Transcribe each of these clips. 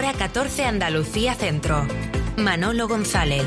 Hora 14 Andalucía Centro. Manolo González.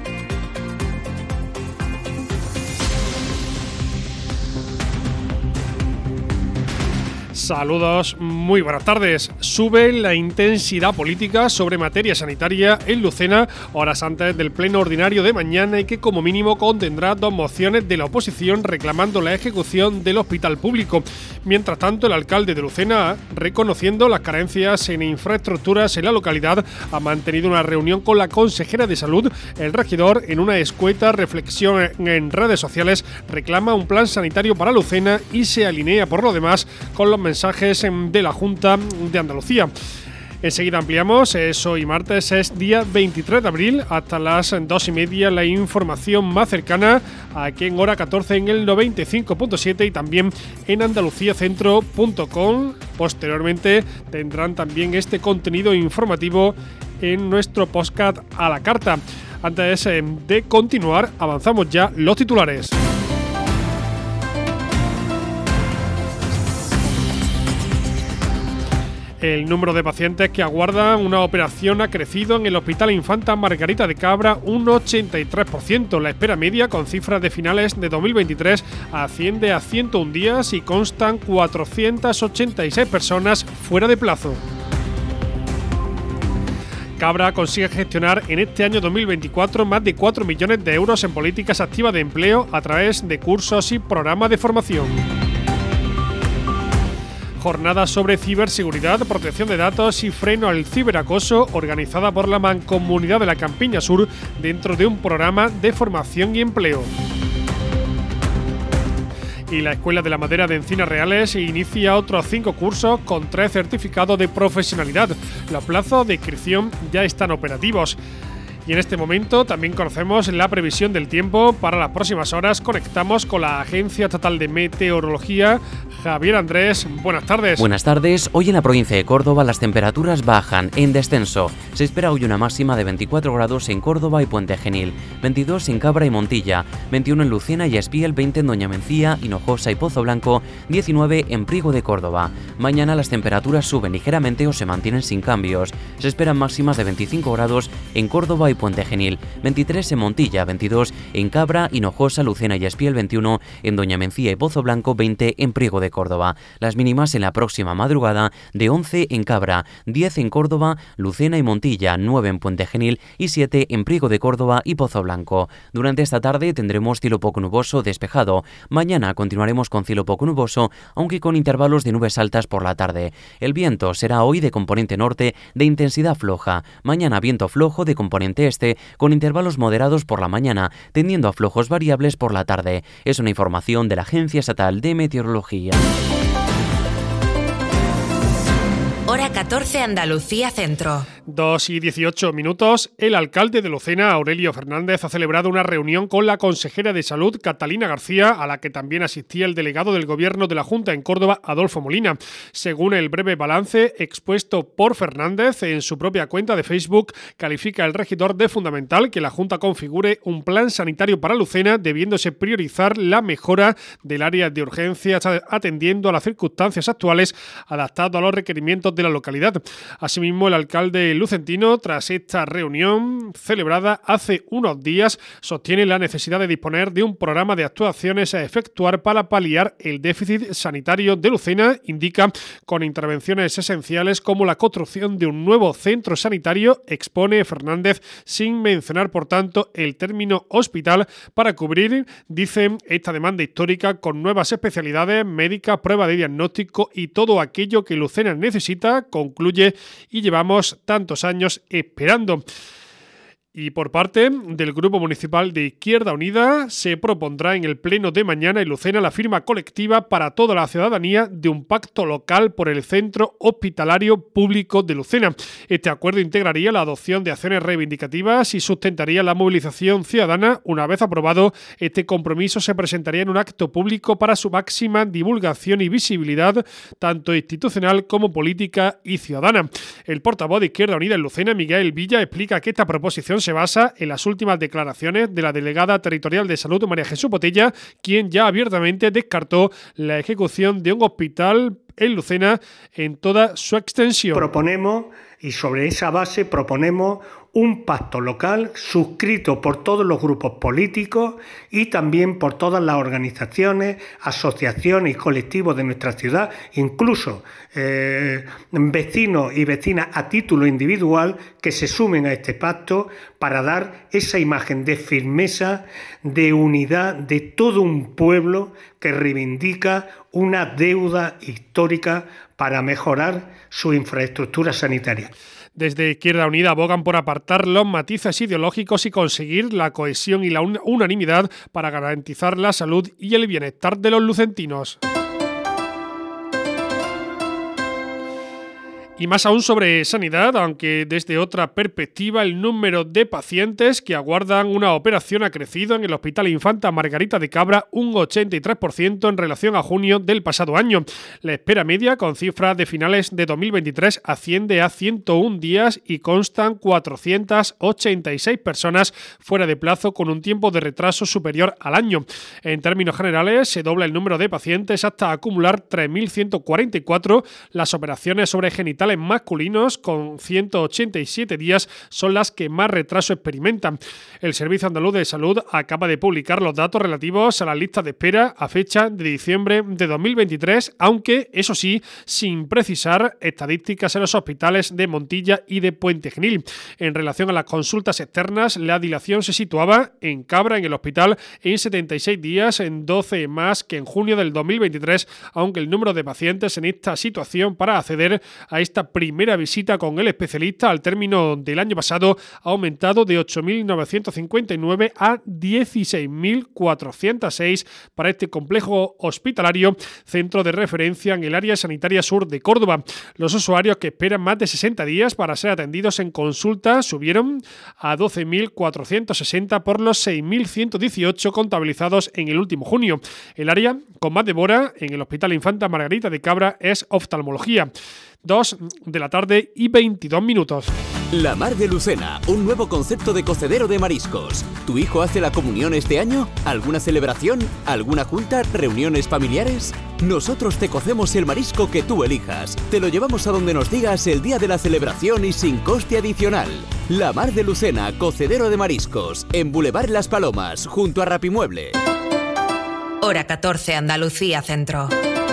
Saludos, muy buenas tardes. Sube la intensidad política sobre materia sanitaria en Lucena horas antes del pleno ordinario de mañana y que como mínimo contendrá 2 mociones de la oposición reclamando la ejecución del hospital público. Mientras tanto, el alcalde de Lucena, reconociendo las carencias en infraestructuras en la localidad, ha mantenido una reunión con la consejera de Salud. El regidor, en una escueta reflexión en redes sociales, reclama un plan sanitario para Lucena y se alinea por lo demás con los mensajes de la Junta de Andalucía. Enseguida ampliamos. Hoy martes es día 23 de abril, hasta las 2:30 la información más cercana aquí en Hora 14 en el 95.7 y también en andaluciacentro.com. Posteriormente tendrán también este contenido informativo en nuestro podcast a la carta. Antes de continuar, avanzamos ya los titulares. El número de pacientes que aguardan una operación ha crecido en el Hospital Infanta Margarita de Cabra un 83%. La espera media, con cifras de finales de 2023, asciende a 101 días y constan 486 personas fuera de plazo. Cabra consigue gestionar en este año 2024 más de 4 millones de euros en políticas activas de empleo a través de cursos y programas de formación. Jornada sobre ciberseguridad, protección de datos y freno al ciberacoso, organizada por la Mancomunidad de la Campiña Sur dentro de un programa de formación y empleo. Y la Escuela de la Madera de Encinas Reales inicia otros 5 cursos con 3 certificados de profesionalidad. Los plazos de inscripción ya están operativos. Y en este momento también conocemos la previsión del tiempo para las próximas horas. Conectamos con la Agencia Estatal de Meteorología. Javier Andrés, buenas tardes. Buenas tardes. Hoy en la provincia de Córdoba las temperaturas bajan en descenso. Se espera hoy una máxima de 24 grados en Córdoba y Puente Genil, 22 en Cabra y Montilla, 21 en Lucena y Espiel, 20 en Doña Mencía, Hinojosa y Pozo Blanco, 19 en Priego de Córdoba. Mañana las temperaturas suben ligeramente o se mantienen sin cambios. Se esperan máximas de 25 grados en Córdoba y Puente Genil, 23 en Montilla, 22 en Cabra, Hinojosa, Lucena y Espiel, 21 en Doña Mencía y Pozo Blanco, 20 en Priego de Córdoba. Las mínimas en la próxima madrugada de 11 en Cabra, 10 en Córdoba, Lucena y Montilla, 9 en Puente Genil y 7 en Priego de Córdoba y Pozo Blanco. Durante esta tarde tendremos cielo poco nuboso despejado. Mañana continuaremos con cielo poco nuboso, aunque con intervalos de nubes altas por la tarde. El viento será hoy de componente norte de intensidad floja. Mañana viento flojo de componente este con intervalos moderados por la mañana, tendiendo a flojos variables por la tarde. Es una información de la Agencia Estatal de Meteorología. Hora 14 Andalucía Centro. 2:18. El alcalde de Lucena, Aurelio Fernández, ha celebrado una reunión con la consejera de Salud, Catalina García, a la que también asistía el delegado del Gobierno de la Junta en Córdoba, Adolfo Molina. Según el breve balance expuesto por Fernández en su propia cuenta de Facebook, califica el regidor de fundamental que la Junta configure un plan sanitario para Lucena, debiéndose priorizar la mejora del área de urgencias atendiendo a las circunstancias actuales, adaptado a los requerimientos de la localidad. Asimismo, el alcalde lucentino, tras esta reunión celebrada hace unos días, sostiene la necesidad de disponer de un programa de actuaciones a efectuar para paliar el déficit sanitario de Lucena, indica, con intervenciones esenciales como la construcción de un nuevo centro sanitario, expone Fernández, sin mencionar, por tanto, el término hospital para cubrir, dice, esta demanda histórica con nuevas especialidades médicas, pruebas de diagnóstico y todo aquello que Lucena necesita, concluye, y llevamos tantos años esperando. Y por parte del Grupo Municipal de Izquierda Unida se propondrá en el pleno de mañana en Lucena la firma colectiva para toda la ciudadanía de un pacto local por el Centro Hospitalario Público de Lucena. Este acuerdo integraría la adopción de acciones reivindicativas y sustentaría la movilización ciudadana. Una vez aprobado, este compromiso se presentaría en un acto público para su máxima divulgación y visibilidad, tanto institucional como política y ciudadana. El portavoz de Izquierda Unida en Lucena, Miguel Villa, explica que esta proposición se basa en las últimas declaraciones de la delegada territorial de salud, María Jesús Botella, quien ya abiertamente descartó la ejecución de un hospital en Lucena en toda su extensión. Proponemos, y sobre esa base proponemos, un pacto local suscrito por todos los grupos políticos y también por todas las organizaciones, asociaciones y colectivos de nuestra ciudad, incluso vecinos y vecinas a título individual que se sumen a este pacto para dar esa imagen de firmeza, de unidad de todo un pueblo que reivindica una deuda histórica para mejorar su infraestructura sanitaria. Desde Izquierda Unida abogan por apartar los matices ideológicos y conseguir la cohesión y la unanimidad para garantizar la salud y el bienestar de los lucentinos. Y más aún sobre sanidad, aunque desde otra perspectiva, el número de pacientes que aguardan una operación ha crecido en el Hospital Infanta Margarita de Cabra un 83% en relación a junio del pasado año. La espera media, con cifras de finales de 2023, asciende a 101 días y constan 486 personas fuera de plazo con un tiempo de retraso superior al año. En términos generales, se dobla el número de pacientes hasta acumular 3.144. Las operaciones sobre genitales masculinos, con 187 días, son las que más retraso experimentan. El Servicio Andaluz de Salud acaba de publicar los datos relativos a las listas de espera a fecha de diciembre de 2023, aunque, eso sí, sin precisar estadísticas en los hospitales de Montilla y de Puente Genil. En relación a las consultas externas, la dilación se situaba en Cabra, en el hospital, en 76 días, en 12 más que en junio del 2023, aunque el número de pacientes en esta situación para acceder a esta primera visita con el especialista al término del año pasado ha aumentado de 8.959 a 16.406 para este complejo hospitalario, centro de referencia en el área sanitaria sur de Córdoba. Los usuarios que esperan más de 60 días para ser atendidos en consulta subieron a 12.460 por los 6.118 contabilizados en el último junio. El área con más demora en el Hospital Infanta Margarita de Cabra es oftalmología. 2:22 p.m. La Mar de Lucena, un nuevo concepto de cocedero de mariscos. ¿Tu hijo hace la comunión este año? ¿Alguna celebración? ¿Alguna junta? ¿Reuniones familiares? Nosotros te cocemos el marisco que tú elijas. Te lo llevamos a donde nos digas el día de la celebración y sin coste adicional. La Mar de Lucena, cocedero de mariscos, en Boulevard Las Palomas, junto a Rapimueble. Hora 14, Andalucía Centro.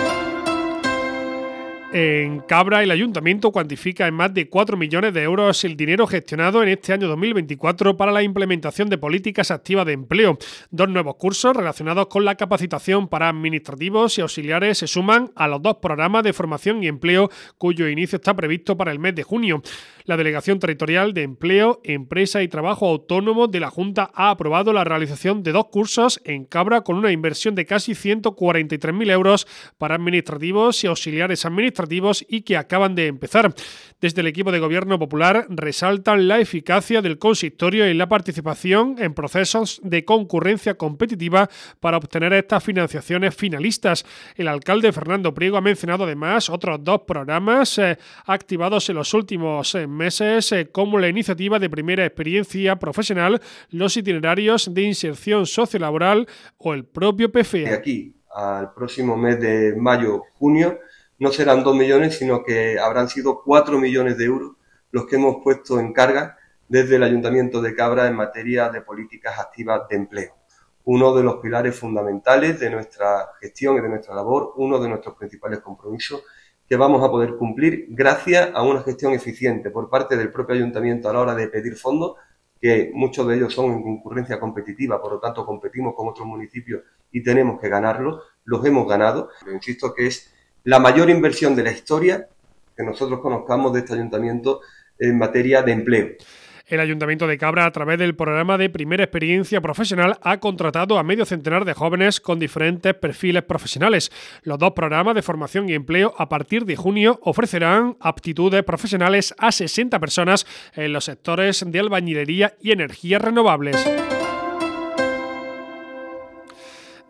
En Cabra, el Ayuntamiento cuantifica en más de 4 millones de euros el dinero gestionado en este año 2024 para la implementación de políticas activas de empleo. 2 nuevos cursos relacionados con la capacitación para administrativos y auxiliares se suman a los 2 programas de formación y empleo cuyo inicio está previsto para el mes de junio. La Delegación Territorial de Empleo, Empresa y Trabajo Autónomo de la Junta ha aprobado la realización de 2 cursos en Cabra con una inversión de casi 143.000 euros para administrativos y auxiliares administrativos y que acaban de empezar. Desde el equipo de Gobierno Popular resaltan la eficacia del consistorio en la participación en procesos de concurrencia competitiva para obtener estas financiaciones finalistas. El alcalde Fernando Priego ha mencionado además otros 2 programas activados en los últimos meses, como la iniciativa de primera experiencia profesional, los itinerarios de inserción sociolaboral o el propio PFA. De aquí al próximo mes de mayo-junio no serán 2 millones, sino que habrán sido 4 millones de euros los que hemos puesto en carga desde el Ayuntamiento de Cabra en materia de políticas activas de empleo. Uno de los pilares fundamentales de nuestra gestión y de nuestra labor, uno de nuestros principales compromisos que vamos a poder cumplir gracias a una gestión eficiente por parte del propio Ayuntamiento a la hora de pedir fondos, que muchos de ellos son en concurrencia competitiva, por lo tanto competimos con otros municipios y tenemos que ganarlos, los hemos ganado. Pero insisto que es la mayor inversión de la historia que nosotros conozcamos de este Ayuntamiento en materia de empleo. El Ayuntamiento de Cabra, a través del programa de primera experiencia profesional, ha contratado a medio centenar de jóvenes con diferentes perfiles profesionales. Los 2 programas de formación y empleo a partir de junio ofrecerán aptitudes profesionales a 60 personas en los sectores de albañilería y energías renovables.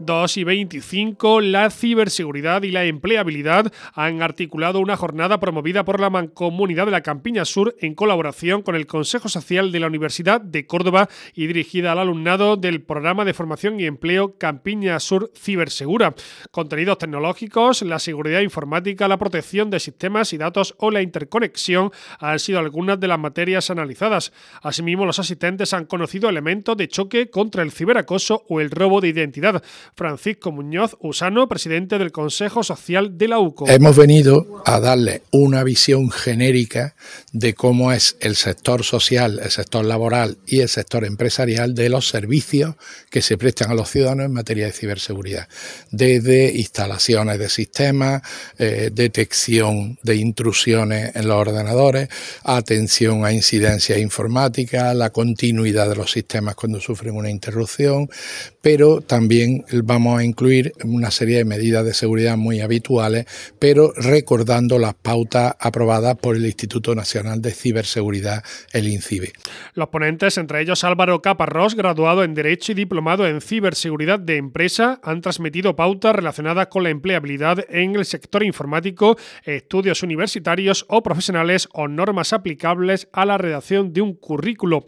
2:25, la ciberseguridad y la empleabilidad han articulado una jornada promovida por la Mancomunidad de la Campiña Sur en colaboración con el Consejo Social de la Universidad de Córdoba y dirigida al alumnado del programa de formación y empleo Campiña Sur Cibersegura. Contenidos tecnológicos, la seguridad informática, la protección de sistemas y datos o la interconexión han sido algunas de las materias analizadas. Asimismo, los asistentes han conocido elementos de choque contra el ciberacoso o el robo de identidad. Francisco Muñoz Usano, presidente del Consejo Social de la UCO. Hemos venido a darle una visión genérica de cómo es el sector social, el sector laboral y el sector empresarial de los servicios que se prestan a los ciudadanos en materia de ciberseguridad, desde instalaciones de sistemas, detección de intrusiones en los ordenadores, atención a incidencias informáticas, la continuidad de los sistemas cuando sufren una interrupción, pero también vamos a incluir una serie de medidas de seguridad muy habituales, pero recordando las pautas aprobadas por el Instituto Nacional de Ciberseguridad, el INCIBE. Los ponentes, entre ellos Álvaro Caparrós, graduado en Derecho y diplomado en Ciberseguridad de Empresa, han transmitido pautas relacionadas con la empleabilidad en el sector informático, estudios universitarios o profesionales o normas aplicables a la redacción de un currículo.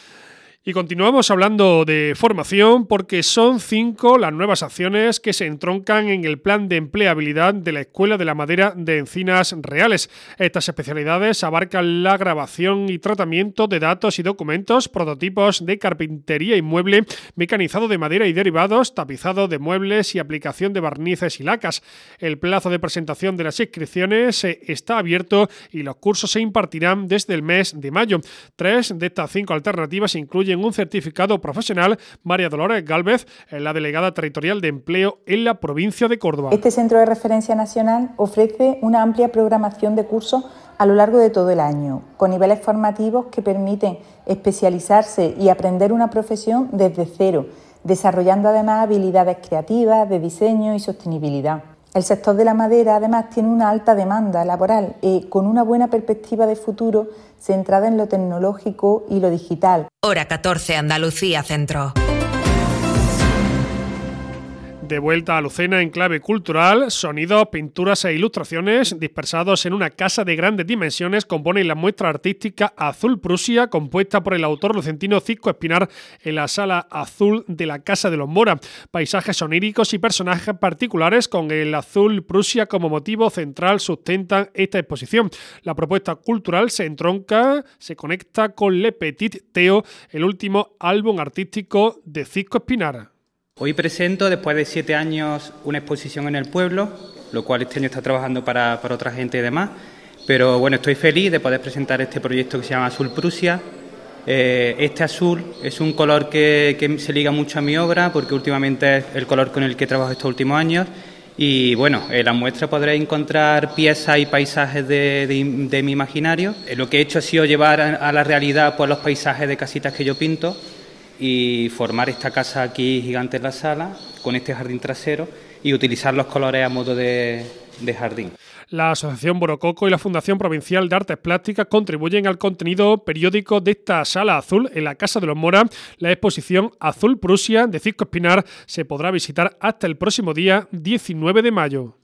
Y continuamos hablando de formación porque son 5 las nuevas acciones que se entroncan en el plan de empleabilidad de la Escuela de la Madera de Encinas Reales. Estas especialidades abarcan la grabación y tratamiento de datos y documentos, prototipos de carpintería y mueble, mecanizado de madera y derivados, tapizado de muebles y aplicación de barnices y lacas. El plazo de presentación de las inscripciones está abierto y los cursos se impartirán desde el mes de mayo. 3 de estas 5 alternativas incluyen un certificado profesional. María Dolores Gálvez es la delegada territorial de empleo en la provincia de Córdoba. Este centro de referencia nacional ofrece una amplia programación de cursos a lo largo de todo el año, con niveles formativos que permiten especializarse y aprender una profesión desde cero, desarrollando además habilidades creativas, de diseño y sostenibilidad. El sector de la madera además tiene una alta demanda laboral con una buena perspectiva de futuro centrada en lo tecnológico y lo digital. Hora 14, Andalucía Centro. De vuelta a Lucena en clave cultural, sonidos, pinturas e ilustraciones dispersados en una casa de grandes dimensiones componen la muestra artística Azul Prusia, compuesta por el autor lucentino Cisco Espinar en la Sala Azul de la Casa de los Mora. Paisajes oníricos y personajes particulares con el Azul Prusia como motivo central sustentan esta exposición. La propuesta cultural se conecta con Le Petit Teo, el último álbum artístico de Cisco Espinar. Hoy presento, después de 7 años, una exposición en el pueblo, lo cual este año está trabajando para otra gente y demás. Pero bueno, estoy feliz de poder presentar este proyecto que se llama Azul Prusia. Este azul es un color que se liga mucho a mi obra, porque últimamente es el color con el que trabajo estos últimos años. Y bueno, en la muestra podréis encontrar piezas y paisajes de mi imaginario. Lo que he hecho ha sido llevar a la realidad pues, los paisajes de casitas que yo pinto, y formar esta casa aquí gigante en la sala, con este jardín trasero, y utilizar los colores a modo de jardín. La Asociación Borococo y la Fundación Provincial de Artes Plásticas contribuyen al contenido periódico de esta Sala Azul en la Casa de los Mora. La exposición Azul Prusia de Cisco Espinar se podrá visitar hasta el próximo día 19 de mayo.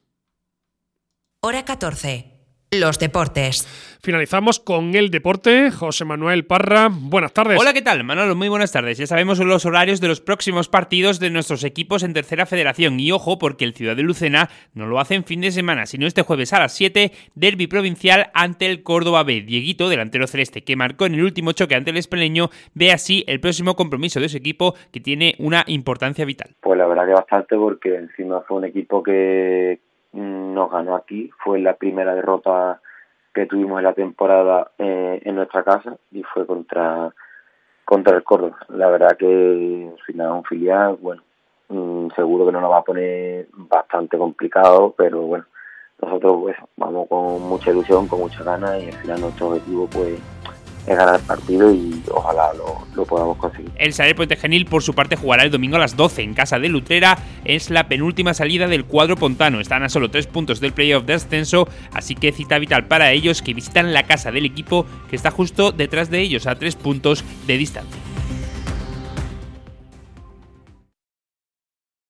Hora 14. Los deportes. Finalizamos con el deporte. José Manuel Parra, buenas tardes. Hola, ¿qué tal? Manolo, muy buenas tardes. Ya sabemos los horarios de los próximos partidos de nuestros equipos en Tercera Federación. Y ojo, porque el Ciudad de Lucena no lo hace en fin de semana, sino este jueves a las 7, derbi provincial ante el Córdoba B. Dieguito, delantero celeste, que marcó en el último choque ante el Espeleño, ve así el próximo compromiso de su equipo, que tiene una importancia vital. Pues la verdad que bastante, porque encima fue un equipo que nos ganó aquí, fue la primera derrota que tuvimos en la temporada en nuestra casa, y fue contra el Córdoba. La verdad que al final un filial, bueno, seguro que no nos va a poner bastante complicado, pero bueno, nosotros pues vamos con mucha ilusión, con muchas ganas, y al final nuestro objetivo pues es ganar el partido, y ojalá lo podamos conseguir. El Saler Puente Genil, por su parte, jugará el domingo a las 12 en casa de Lutrera. Es la penúltima salida del cuadro pontano. Están a solo 3 puntos del playoff de ascenso, así que cita vital para ellos, que visitan la casa del equipo, que está justo detrás de ellos a 3 puntos de distancia.